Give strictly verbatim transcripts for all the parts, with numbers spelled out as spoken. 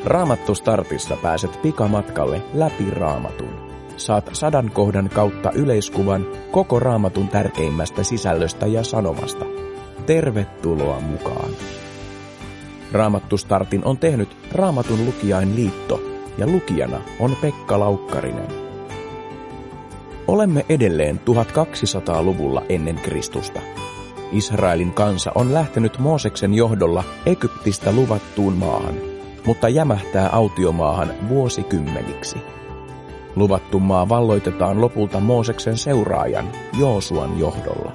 Raamattu Startissa pääset pikamatkalle läpi Raamatun. Saat sadan kohdan kautta yleiskuvan koko Raamatun tärkeimmästä sisällöstä ja sanomasta. Tervetuloa mukaan! Raamattu Startin on tehnyt Raamatun lukijain liitto ja lukijana on Pekka Laukkarinen. Olemme edelleen tuhatkaksisataaluvulla ennen Kristusta. Israelin kansa on lähtenyt Mooseksen johdolla Egyptistä luvattuun maahan, mutta jämähtää autiomaahan vuosikymmeniksi. Luvattu maa valloitetaan lopulta Mooseksen seuraajan Joosuan johdolla.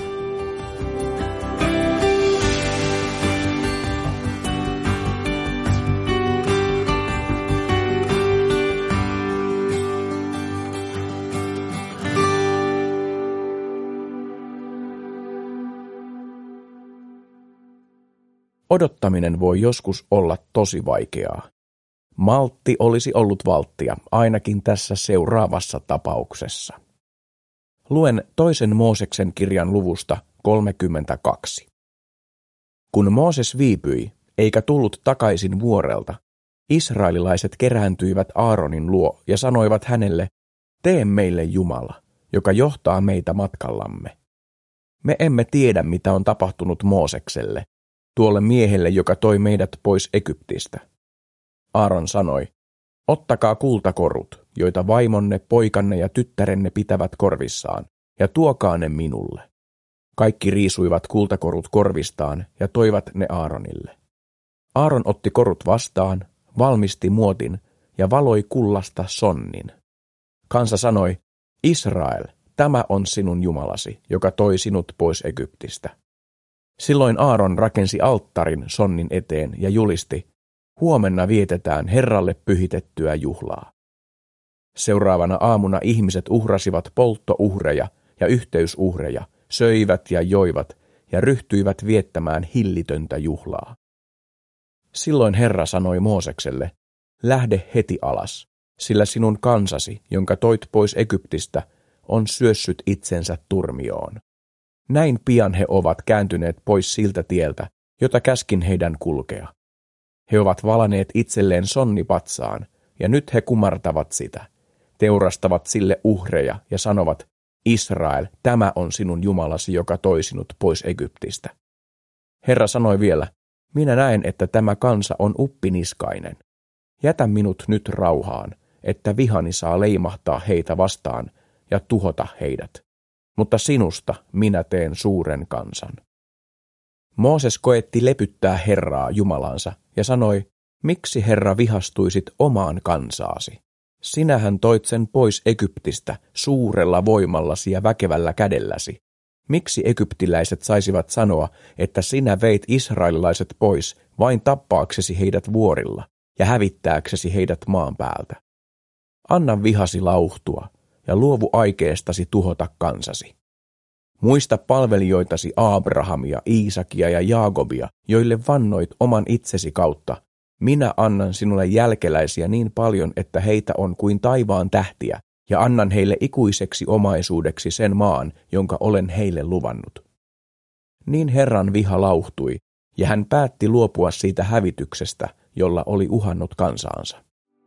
Odottaminen voi joskus olla tosi vaikeaa. Maltti olisi ollut valttia, ainakin tässä seuraavassa tapauksessa. Luen toisen Mooseksen kirjan luvusta kolmekymmentäkaksi. Kun Mooses viipyi, eikä tullut takaisin vuorelta, israelilaiset kerääntyivät Aaronin luo ja sanoivat hänelle, tee meille Jumala, joka johtaa meitä matkallamme. Me emme tiedä, mitä on tapahtunut Moosekselle, tuolle miehelle, joka toi meidät pois Egyptistä. Aaron sanoi, ottakaa kultakorut, joita vaimonne, poikanne ja tyttärenne pitävät korvissaan, ja tuokaa ne minulle. Kaikki riisuivat kultakorut korvistaan ja toivat ne Aaronille. Aaron otti korut vastaan, valmisti muotin ja valoi kullasta sonnin. Kansa sanoi, Israel, tämä on sinun Jumalasi, joka toi sinut pois Egyptistä. Silloin Aaron rakensi alttarin sonnin eteen ja julisti, huomenna vietetään Herralle pyhitettyä juhlaa. Seuraavana aamuna ihmiset uhrasivat polttouhreja ja yhteysuhreja, söivät ja joivat ja ryhtyivät viettämään hillitöntä juhlaa. Silloin Herra sanoi Moosekselle, lähde heti alas, sillä sinun kansasi, jonka toit pois Egyptistä, on syössyt itsensä turmioon. Näin pian he ovat kääntyneet pois siltä tieltä, jota käskin heidän kulkea. He ovat valaneet itselleen sonnipatsaan, ja nyt he kumartavat sitä, teurastavat sille uhreja ja sanovat, Israel, tämä on sinun Jumalasi, joka toi sinut pois Egyptistä. Herra sanoi vielä, minä näen, että tämä kansa on uppiniskainen. Jätä minut nyt rauhaan, että vihani saa leimahtaa heitä vastaan ja tuhota heidät. Mutta sinusta minä teen suuren kansan. Mooses koetti lepyttää Herraa Jumalansa ja sanoi, miksi Herra vihastuisit omaan kansaasi? Sinähän toit sen pois Egyptistä suurella voimallasi ja väkevällä kädelläsi. Miksi egyptiläiset saisivat sanoa, että sinä veit israelilaiset pois vain tappaaksesi heidät vuorilla ja hävittääksesi heidät maan päältä? Anna vihasi lauhtua ja luovu aikeestasi tuhota kansasi. Muista palvelijoitasi Abrahamia, Iisakia ja Jaakobia, joille vannoit oman itsesi kautta. Minä annan sinulle jälkeläisiä niin paljon, että heitä on kuin taivaan tähtiä, ja annan heille ikuiseksi omaisuudeksi sen maan, jonka olen heille luvannut. Niin Herran viha lauhtui, ja hän päätti luopua siitä hävityksestä, jolla oli uhannut kansaansa.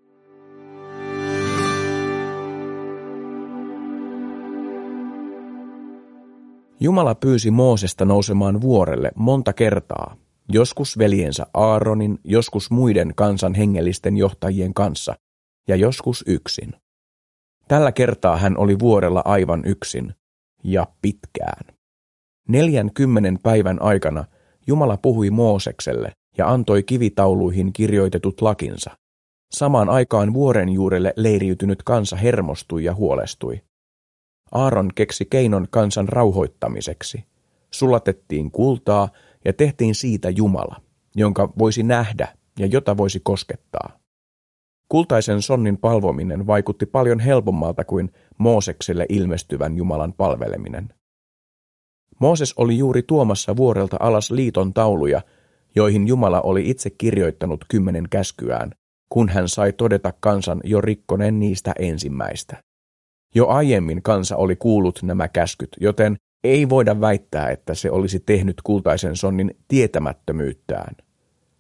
Jumala pyysi Moosesta nousemaan vuorelle monta kertaa, joskus veljensä Aaronin, joskus muiden kansan hengellisten johtajien kanssa ja joskus yksin. Tällä kertaa hän oli vuorella aivan yksin ja pitkään. Neljänkymmenen päivän aikana Jumala puhui Moosekselle ja antoi kivitauluihin kirjoitetut lakinsa. Samaan aikaan vuoren juurelle leiriytynyt kansa hermostui ja huolestui. Aaron keksi keinon kansan rauhoittamiseksi. Sulatettiin kultaa ja tehtiin siitä Jumala, jonka voisi nähdä ja jota voisi koskettaa. Kultaisen sonnin palvominen vaikutti paljon helpommalta kuin Moosekselle ilmestyvän Jumalan palveleminen. Mooses oli juuri tuomassa vuorelta alas liiton tauluja, joihin Jumala oli itse kirjoittanut kymmenen käskyään, kun hän sai todeta kansan jo rikkoneen niistä ensimmäistä. Jo aiemmin kansa oli kuullut nämä käskyt, joten ei voida väittää, että se olisi tehnyt kultaisen sonnin tietämättömyyttään.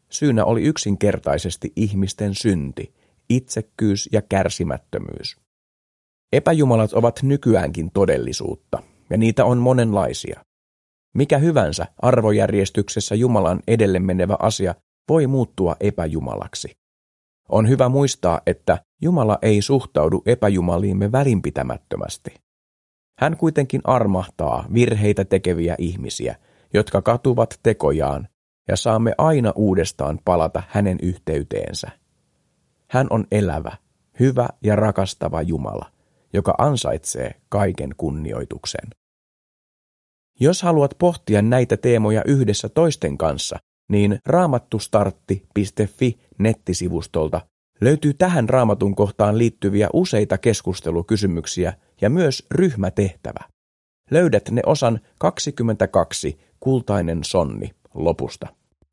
Syynä oli yksinkertaisesti ihmisten synti, itsekkyys ja kärsimättömyys. Epäjumalat ovat nykyäänkin todellisuutta, ja niitä on monenlaisia. Mikä hyvänsä arvojärjestyksessä Jumalan edelle menevä asia voi muuttua epäjumalaksi. On hyvä muistaa, että Jumala ei suhtaudu epäjumaliimme välinpitämättömästi. Hän kuitenkin armahtaa virheitä tekeviä ihmisiä, jotka katuvat tekojaan, ja saamme aina uudestaan palata hänen yhteyteensä. Hän on elävä, hyvä ja rakastava Jumala, joka ansaitsee kaiken kunnioituksen. Jos haluat pohtia näitä teemoja yhdessä toisten kanssa, niin raamattustartti piste fi nettisivustolta löytyy tähän raamatun kohtaan liittyviä useita keskustelukysymyksiä ja myös ryhmätehtävä. Löydät ne osan kaksikymmentäkaksi Kultainen sonni lopusta.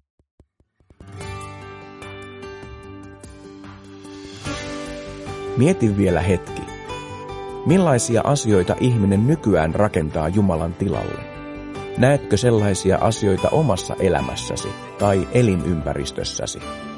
Mieti vielä hetki. Millaisia asioita ihminen nykyään rakentaa Jumalan tilalle? Näetkö sellaisia asioita omassa elämässäsi tai elinympäristössäsi?